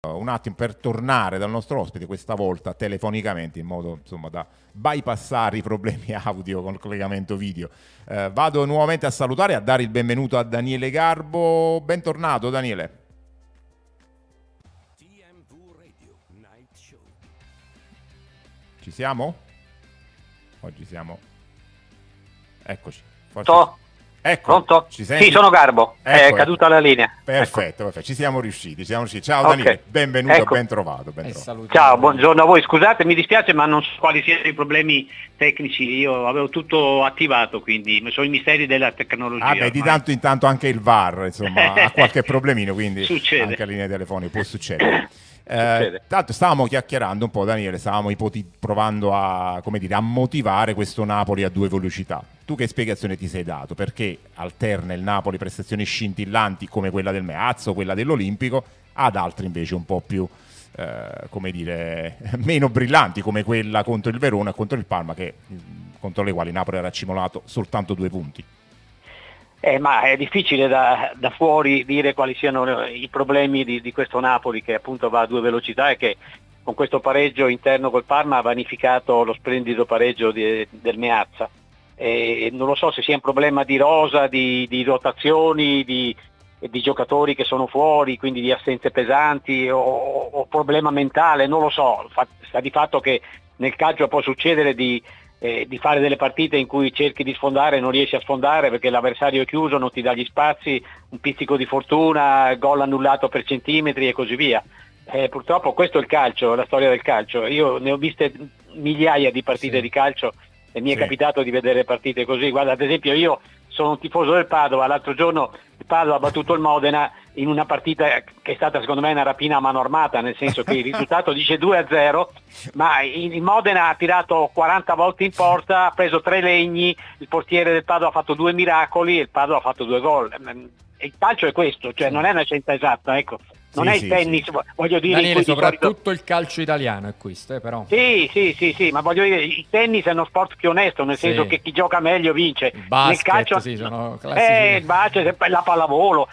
un attimo per tornare dal nostro ospite, questa volta telefonicamente, in modo insomma da bypassare i problemi audio con il collegamento video. Vado nuovamente a salutare e a dare il benvenuto a Daniele Garbo. Bentornato Daniele. Ci siamo? Oggi siamo. Eccoci. Ecco, pronto? Ci senti? Sì, sono Garbo, Ecco, è caduta la linea. Perfetto, perfetto, ci siamo riusciti. Ciao Okay. Daniele, benvenuto, Ecco. ben trovato. Ciao, buongiorno a voi. Scusate, mi dispiace, ma non so quali siano i problemi tecnici. Io avevo tutto attivato, quindi sono i misteri della tecnologia. Ah beh, di tanto in tanto anche il VAR, insomma, ha qualche problemmino, quindi Succede. anche a linee telefoniche può succedere. Succede. Tanto stavamo chiacchierando un po', Daniele, stavamo provando a, come dire, a motivare questo Napoli a due velocità. Tu che spiegazione ti sei dato? Perché alterna il Napoli prestazioni scintillanti come quella del Meazzo, quella dell'Olimpico, ad altre invece un po' più, come dire, meno brillanti, come quella contro il Verona e contro il Parma, contro le quali Napoli ha raccimolato soltanto 2 punti. Ma è difficile da fuori dire quali siano i problemi di questo Napoli, che appunto va a due velocità e che con questo pareggio interno col Parma ha vanificato lo splendido pareggio del Meazza. Non lo so se sia un problema di rosa, di rotazioni, di giocatori che sono fuori, quindi di assenze pesanti o problema mentale, non lo so. Sta di fatto che nel calcio può succedere di fare delle partite in cui cerchi di sfondare e non riesci a sfondare perché l'avversario è chiuso, non ti dà gli spazi, un pizzico di fortuna, gol annullato per centimetri e così via. Purtroppo questo è il calcio, la storia del calcio. Io ne ho viste migliaia di partite di calcio e mi è capitato di vedere partite così. Guarda, ad esempio io sono un tifoso del Padova, l'altro giorno il Padova ha battuto il Modena in una partita che è stata secondo me una rapina a mano armata, nel senso che il risultato dice 2-0, ma il Modena ha tirato 40 volte in porta, ha preso 3 legni, il portiere del Padova ha fatto 2 miracoli e il Padova ha fatto 2 gol. Il calcio è questo, cioè non è una scienza esatta, ecco. Non è il tennis, voglio dire. Daniele, in cui soprattutto il calcio italiano è questo, però. Sì, ma voglio dire, il tennis è uno sport più onesto, nel senso che chi gioca meglio vince. Il basket, nel calcio, sono classici. il basket, la pallavolo.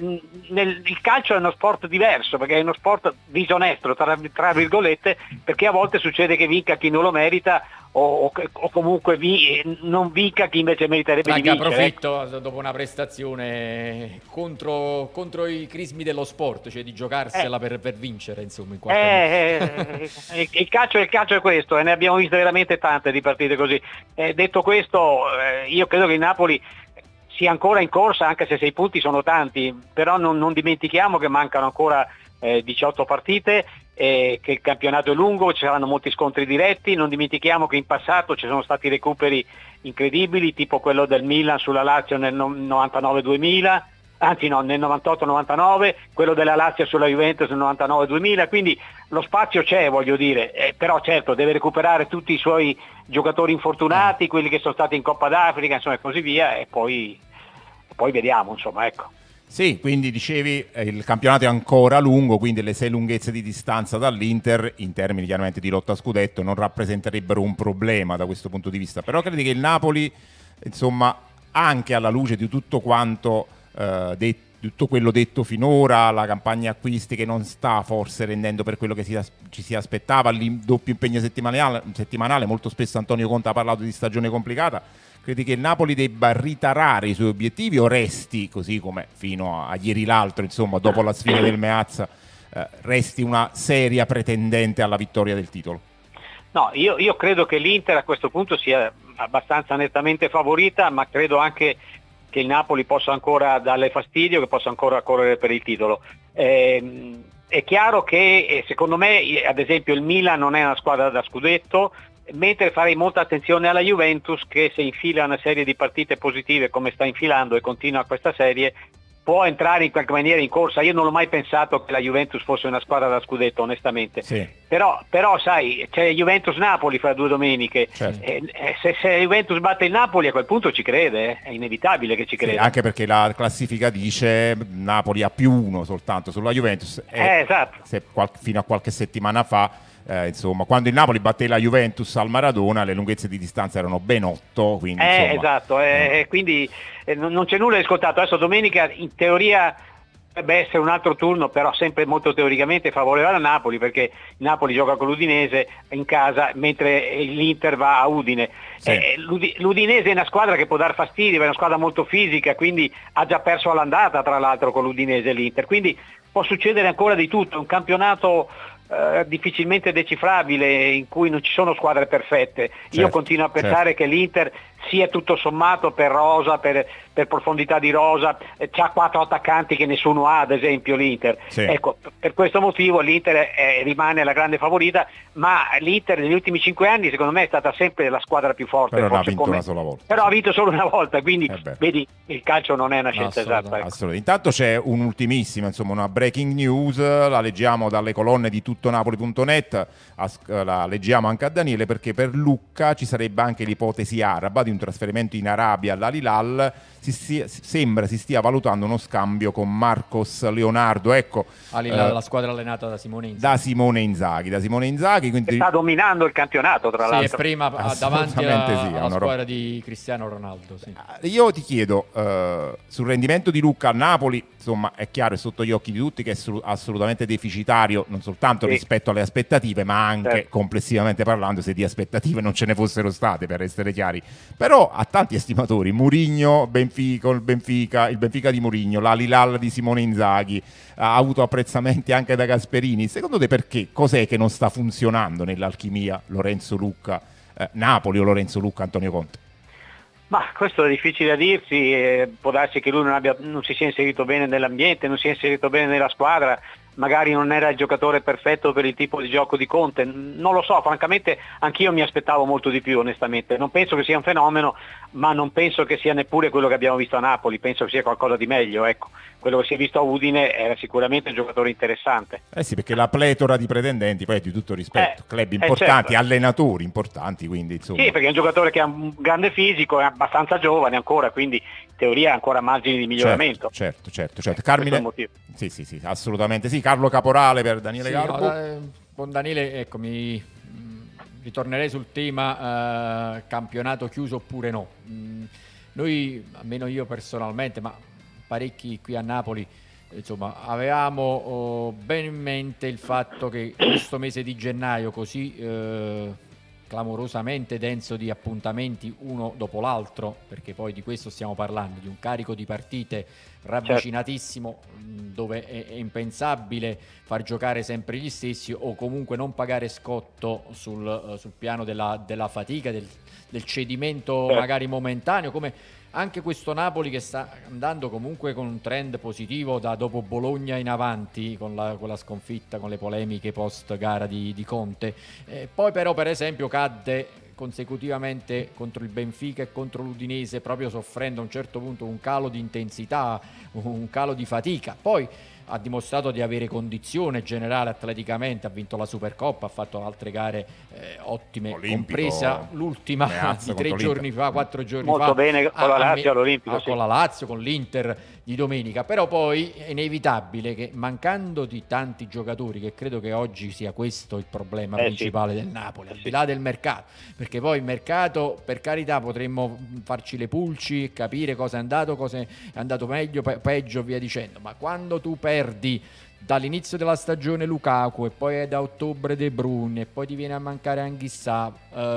Il calcio è uno sport diverso, perché è uno sport disonestro, tra virgolette, perché a volte succede che vinca chi non lo merita o comunque non vinca chi invece meriterebbe di vincere. Approfitto dopo una prestazione contro i crismi dello sport, cioè di giocarsela per vincere, insomma, in qualche modo. Il calcio è questo, e ne abbiamo viste veramente tante di partite così. Detto questo, io credo che il Napoli sia ancora in corsa, anche se 6 punti sono tanti, però non dimentichiamo che mancano ancora 18 partite, che il campionato è lungo, ci saranno molti scontri diretti. Non dimentichiamo che in passato ci sono stati recuperi incredibili, tipo quello del Milan sulla Lazio nel 99-2000, anzi no, nel 98-99, quello della Lazio sulla Juventus nel 99-2000, quindi lo spazio c'è, voglio dire, però certo deve recuperare tutti i suoi giocatori infortunati, quelli che sono stati in Coppa d'Africa, insomma, e così via, e poi vediamo, insomma, ecco. Sì, quindi dicevi il campionato è ancora lungo, quindi le 6 lunghezze di distanza dall'Inter, in termini chiaramente di lotta a scudetto, non rappresenterebbero un problema da questo punto di vista. Però credi che il Napoli, insomma, anche alla luce di tutto quanto tutto quello detto finora, la campagna acquisti che non sta forse rendendo per quello che ci si aspettava, il doppio impegno settimanale, molto spesso Antonio Conte ha parlato di stagione complicata. Credi che il Napoli debba ritarare i suoi obiettivi o resti, così come fino a ieri l'altro, insomma, dopo la sfida del Meazza, resti una seria pretendente alla vittoria del titolo? No, io credo che l'Inter a questo punto sia abbastanza nettamente favorita, ma credo anche che il Napoli possa ancora darle fastidio, che possa ancora correre per il titolo. È chiaro che secondo me, ad esempio, il Milan non è una squadra da scudetto, mentre farei molta attenzione alla Juventus, che se infila una serie di partite positive come sta infilando e continua questa serie, può entrare in qualche maniera in corsa. Io non ho mai pensato che la Juventus fosse una squadra da scudetto, onestamente. Sì. Però sai, c'è Juventus-Napoli fra 2 domeniche. Certo. Se la Juventus batte il Napoli, a quel punto ci crede, è inevitabile che ci creda. Sì, anche perché la classifica dice Napoli ha +1 soltanto sulla Juventus. Esatto. Fino a qualche settimana fa, insomma, quando il Napoli batté la Juventus al Maradona, le lunghezze di distanza erano ben 8. Quindi, insomma, esatto, quindi non c'è nulla di scontato. Adesso domenica in teoria potrebbe essere un altro turno, però sempre molto teoricamente favorevole al Napoli, perché il Napoli gioca con l'Udinese in casa mentre l'Inter va a Udine. Sì. L'Udinese è una squadra che può dar fastidio, è una squadra molto fisica, quindi ha già perso all'andata tra l'altro con l'Udinese e l'Inter, quindi può succedere ancora di tutto, è un campionato difficilmente decifrabile in cui non ci sono squadre perfette. Io continuo a pensare che l'Inter sia tutto sommato per rosa, per profondità di rosa, c'ha 4 attaccanti che nessuno ha, ad esempio l'Inter. Ecco, per questo motivo l'Inter rimane la grande favorita, ma l'Inter negli ultimi 5 anni secondo me è stata sempre la squadra più forte. Però non ha vinto una sola volta. Però ha vinto solo una volta, quindi vedi, il calcio non è una scienza esatta. Ecco. Assolutamente. Intanto c'è un'ultimissima, insomma, una breaking news, la leggiamo dalle colonne di tuttonapoli.net, la leggiamo anche a Daniele, perché per Lucca ci sarebbe anche l'ipotesi araba di un trasferimento in Arabia all'Al Hilal. Sembra si stia valutando uno scambio con Marcos Leonardo, ecco, la squadra allenata da Simone Inzaghi, quindi sta dominando il campionato, tra l'altro. Sì, prima davanti alla squadra di Cristiano Ronaldo. Sì. Io ti chiedo sul rendimento di Lucca al Napoli, insomma è chiaro, è sotto gli occhi di tutti che è assolutamente deficitario, non soltanto rispetto alle aspettative, ma anche complessivamente parlando, se di aspettative non ce ne fossero state, per essere chiari. Però ha tanti estimatori: Mourinho, il Benfica di Mourinho, l'Al Hilal di Simone Inzaghi, ha avuto apprezzamenti anche da Gasperini. Secondo te perché? Cos'è che non sta funzionando nell'alchimia Lorenzo Lucca Napoli o Lorenzo Lucca Antonio Conte? Ma questo è difficile da dirsi, può darsi che lui non si sia inserito bene nell'ambiente, non si sia inserito bene nella squadra, magari non era il giocatore perfetto per il tipo di gioco di Conte, non lo so, francamente anch'io mi aspettavo molto di più, onestamente. Non penso che sia un fenomeno, ma non penso che sia neppure quello che abbiamo visto a Napoli, penso che sia qualcosa di meglio, ecco. Quello che si è visto a Udine era sicuramente un giocatore interessante. Sì, perché la pletora di pretendenti, poi è di tutto rispetto, club importanti, allenatori importanti, quindi insomma. Sì, perché è un giocatore che ha un grande fisico, è abbastanza giovane ancora, quindi in teoria ha ancora margini di miglioramento. Certo. Carmine, sì, assolutamente sì. Carlo Caporale per Daniele Garbo. Con Daniele, ecco, mi ritornerei sul tema campionato chiuso oppure no. Noi, almeno io personalmente, ma parecchi qui a Napoli, insomma, avevamo ben in mente il fatto che questo mese di gennaio così clamorosamente denso di appuntamenti uno dopo l'altro, perché poi di questo stiamo parlando, di un carico di partite ravvicinatissimo, dove è impensabile far giocare sempre gli stessi o comunque non pagare scotto sul piano della fatica, del cedimento magari momentaneo, come anche questo Napoli che sta andando comunque con un trend positivo da dopo Bologna in avanti, con la sconfitta, con le polemiche post gara di Conte. Poi però per esempio cadde consecutivamente contro il Benfica e contro l'Udinese, proprio soffrendo a un certo punto un calo di intensità, un calo di fatica. Poi ha dimostrato di avere condizione generale atleticamente, ha vinto la Supercoppa, ha fatto altre gare ottime, Olimpico, compresa l'ultima di 3 giorni fa, 4 giorni molto fa. Molto bene con la Lazio all'Olimpico. Con la Lazio, con l'Inter di domenica. Però poi è inevitabile che, mancando di tanti giocatori, che credo che oggi sia questo il problema principale del Napoli, al di là del mercato, perché poi il mercato, per carità, potremmo farci le pulci e capire cosa è andato meglio, peggio, via dicendo, ma quando tu perdi dall'inizio della stagione Lukaku e poi è da ottobre De Bruyne e poi ti viene a mancare Anghissà,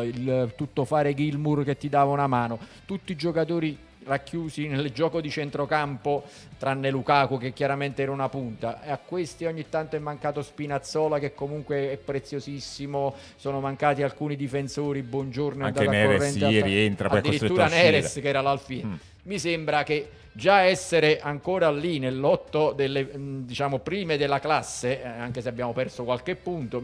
il tuttofare Gilmour che ti dava una mano, tutti i giocatori racchiusi nel gioco di centrocampo tranne Lukaku che chiaramente era una punta, e a questi ogni tanto è mancato Spinazzola che comunque è preziosissimo, sono mancati alcuni difensori, Buongiorno anche Neres rientra, poi addirittura Neres che era l'Alfine. Mi sembra che già essere ancora lì nel lotto delle diciamo prime della classe, anche se abbiamo perso qualche punto,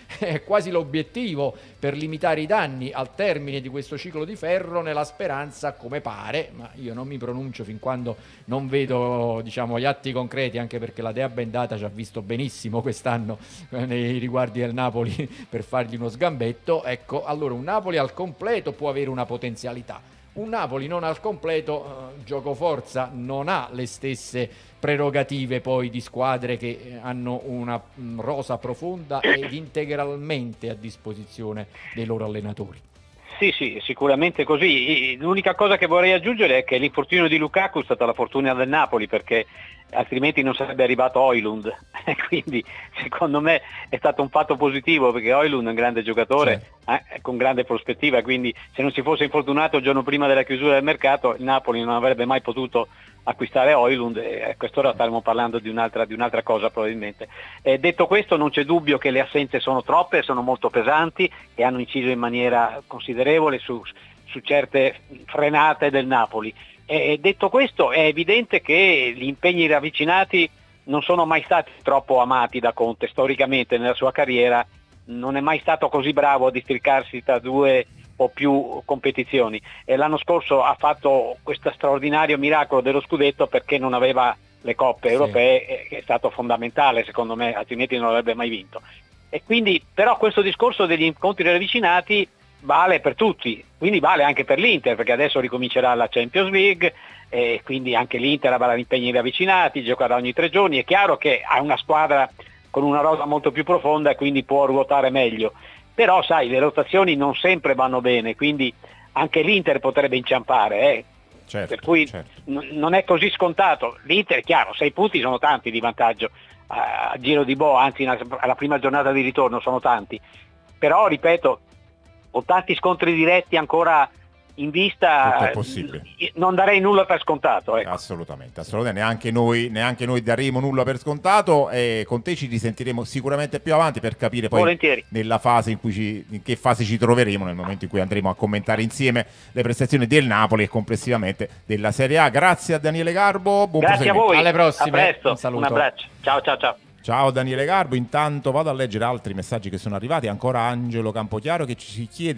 è quasi l'obiettivo per limitare i danni al termine di questo ciclo di ferro, nella speranza, come pare, ma io non mi pronuncio fin quando non vedo diciamo gli atti concreti, anche perché la Dea Bendata ci ha visto benissimo quest'anno nei riguardi del Napoli per fargli uno sgambetto. Ecco, allora un Napoli al completo può avere una potenzialità. Un Napoli non al completo, gioco forza, non ha le stesse prerogative poi di squadre che hanno una rosa profonda ed integralmente a disposizione dei loro allenatori. sì, sicuramente così. L'unica cosa che vorrei aggiungere è che l'infortunio di Lukaku è stata la fortuna del Napoli, perché altrimenti non sarebbe arrivato Højlund. Quindi secondo me è stato un fatto positivo, perché Højlund è un grande giocatore, con grande prospettiva, quindi se non si fosse infortunato il giorno prima della chiusura del mercato, il Napoli non avrebbe mai potuto acquistare Højlund, e a quest'ora staremo parlando di un'altra cosa probabilmente. Detto questo, non c'è dubbio che le assenze sono troppe, sono molto pesanti e hanno inciso in maniera considerevole su certe frenate del Napoli. Detto questo, è evidente che gli impegni ravvicinati non sono mai stati troppo amati da Conte. Storicamente nella sua carriera non è mai stato così bravo a districarsi tra due o più competizioni, e l'anno scorso ha fatto questo straordinario miracolo dello scudetto perché non aveva le coppe europee, che è stato fondamentale secondo me, altrimenti non avrebbe mai vinto. E quindi però questo discorso degli incontri ravvicinati vale per tutti, quindi vale anche per l'Inter, perché adesso ricomincerà la Champions League e quindi anche l'Inter avrà impegni ravvicinati, giocherà ogni 3 giorni. È chiaro che ha una squadra con una rosa molto più profonda e quindi può ruotare meglio, però sai, le rotazioni non sempre vanno bene, quindi anche l'Inter potrebbe inciampare, Certo, per cui non è così scontato. L'Inter è chiaro, 6 punti sono tanti di vantaggio a giro di boa, anzi alla prima giornata di ritorno sono tanti, però ripeto, con tanti scontri diretti ancora in vista, non darei nulla per scontato. Assolutamente, neanche noi daremo nulla per scontato, e con te ci risentiremo sicuramente più avanti per capire poi volentieri nella fase in che fase ci troveremo nel momento in cui andremo a commentare insieme le prestazioni del Napoli e complessivamente della Serie A. Grazie a Daniele Garbo, buon grazie a voi, alle prossime, a presto, un abbraccio, ciao. Ciao Daniele Garbo. Intanto vado a leggere altri messaggi che sono arrivati. Ancora Angelo Campochiaro che ci chiede